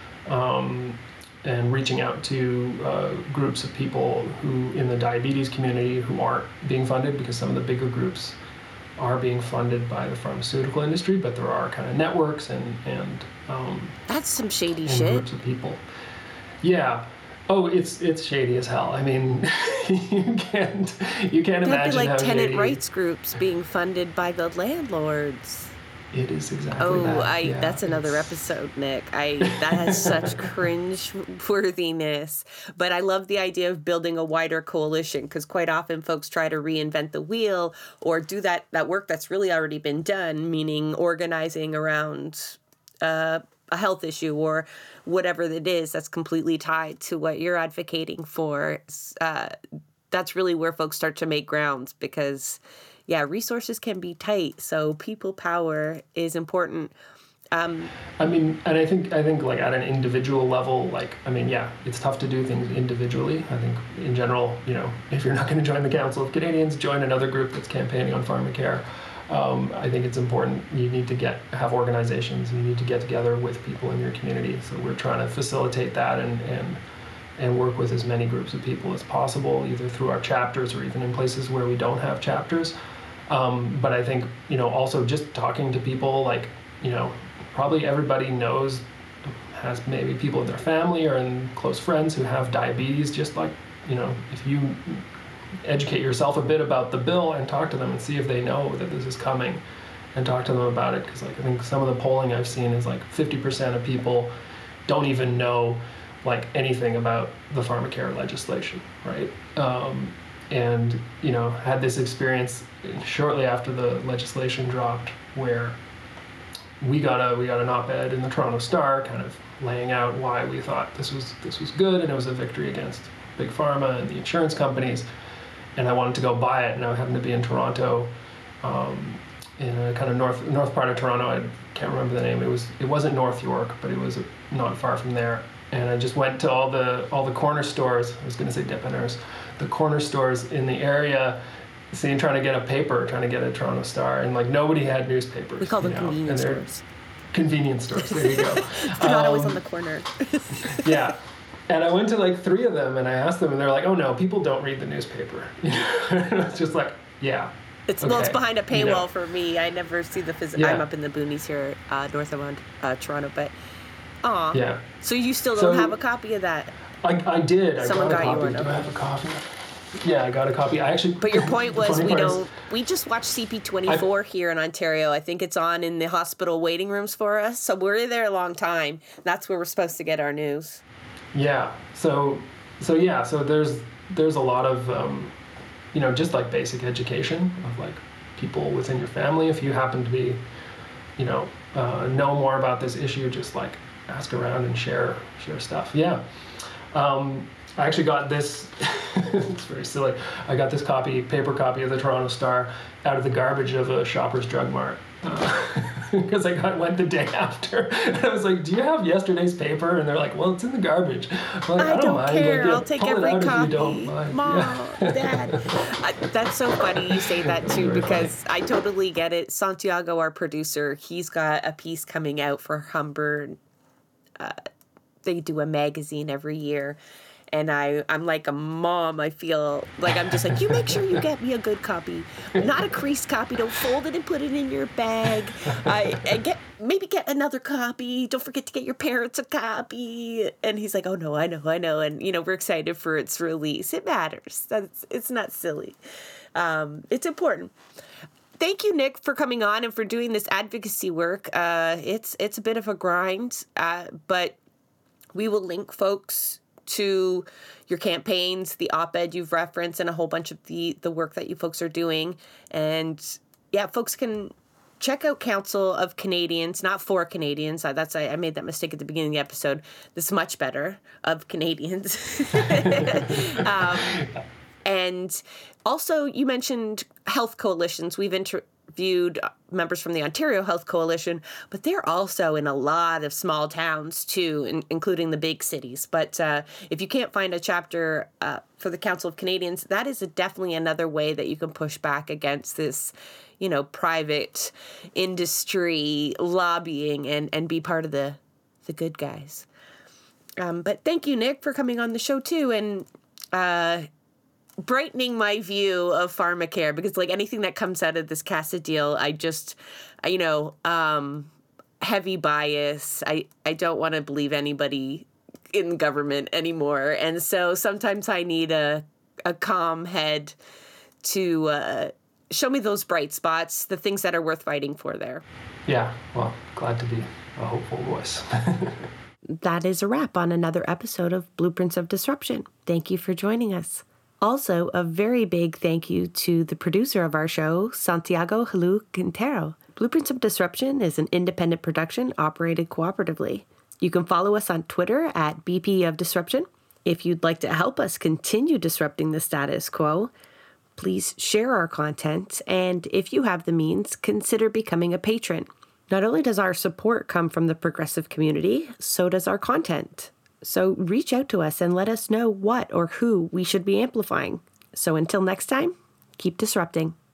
and reaching out to groups of people who in the diabetes community who aren't being funded, because some of the bigger groups are being funded by the pharmaceutical industry, but there are kind of networks and that's some shady and shit. Groups of people. Yeah. Oh, it's shady as hell. I mean, you can't imagine That'd be like how tenant shady. rights groups being funded by the landlords. It is exactly that. Yeah, that's another episode, Nick. That has such cringe worthiness. But I love the idea of building a wider coalition, because quite often folks try to reinvent the wheel or do that work that's really already been done, meaning organizing around a health issue or whatever it is that's completely tied to what you're advocating for. That's really where folks start to make grounds, because resources can be tight, so people power is important. I think like at an individual level, it's tough to do things individually. I think in general, if you're not going to join the Council of Canadians, join another group that's campaigning on pharmacare. I think it's important. You need to have organizations. You need to get together with people in your community. So we're trying to facilitate that and work with as many groups of people as possible, either through our chapters or even in places where we don't have chapters. But I think, also just talking to people, probably everybody has maybe people in their family or in close friends who have diabetes. Just if you educate yourself a bit about the bill and talk to them and see if they know that this is coming, and talk to them about it. Because I think some of the polling I've seen is 50% of people don't even know anything about the pharmacare legislation, right? And had this experience shortly after the legislation dropped, where we got an op-ed in the Toronto Star, kind of laying out why we thought this was good, and it was a victory against big pharma and the insurance companies. And I wanted to go buy it, and I happened to be in Toronto, in a kind of north part of Toronto. I can't remember the name. It wasn't North York, but it was not far from there. And I just went to all the corner stores. I was going to say dépanneurs, the corner stores in the area, trying to get a Toronto Star, and nobody had newspapers. We call them convenience stores. Convenience stores. There you go. They're not always on the corner. Yeah. And I went to 3 of them, and I asked them, and they're like, "Oh no, people don't read the newspaper." It's just yeah. It's behind a paywall for me. I never see the physical. I'm up in the boonies here, north of Toronto, but Aw. Yeah. So you still don't So- have a copy of that. I did. Someone I got got a you copy. one, Do okay. I have a copy? Yeah, I got a copy. I actually. But your point the was funny part is- we just watched CP24 here in Ontario. I think it's on in the hospital waiting rooms for us. So we're there a long time. That's where we're supposed to get our news. Yeah. So there's a lot of just like basic education of like people within your family. If you happen to be, know more about this issue, just like ask around and share stuff. Yeah. I actually got this. It's very silly. I got this paper copy of the Toronto Star out of the garbage of a Shoppers Drug Mart. Because went the day after. And I was like, "Do you have yesterday's paper?" And they're like, "Well, it's in the garbage." I'm like, I don't mind. care. Like, yeah, I'll take pull it every out copy. if you don't mind. Mom, Yeah. Dad. That's so funny you say that too, Very because I totally get it. Santiago, our producer, he's got a piece coming out for Humber. They do a magazine every year. And I'm like a mom. I feel like I'm just like, you make sure you get me a good copy, not a creased copy. Don't fold it and put it in your bag. Maybe get another copy. Don't forget to get your parents a copy. And he's like, oh no, I know. And we're excited for its release. It matters. It's not silly. It's important. Thank you, Nick, for coming on and for doing this advocacy work. It's a bit of a grind, but we will link folks to your campaigns, the op-ed you've referenced, and a whole bunch of the work that you folks are doing. And yeah, folks can check out Council of Canadians, not for Canadians. I made that mistake at the beginning of the episode. This is much better, of Canadians. And also, you mentioned health coalitions. We've interviewed members from the Ontario Health Coalition, but they're also in a lot of small towns too, including the big cities. But if you can't find a chapter for the Council of Canadians, that is definitely another way that you can push back against this, private industry lobbying and be part of the good guys. But thank you, Nick, for coming on the show too, and brightening my view of pharmacare, because like anything that comes out of this CASA deal, I just, heavy bias. I don't want to believe anybody in government anymore. And so sometimes I need a calm head to show me those bright spots, the things that are worth fighting for there. Yeah, well, glad to be a hopeful voice. That is a wrap on another episode of Blueprints of Disruption. Thank you for joining us. Also, a very big thank you to the producer of our show, Santiago Halu Quintero. Blueprints of Disruption is an independent production operated cooperatively. You can follow us on Twitter at BP of Disruption. If you'd like to help us continue disrupting the status quo, please share our content, and if you have the means, consider becoming a patron. Not only does our support come from the progressive community, so does our content. So reach out to us and let us know what or who we should be amplifying. So until next time, keep disrupting.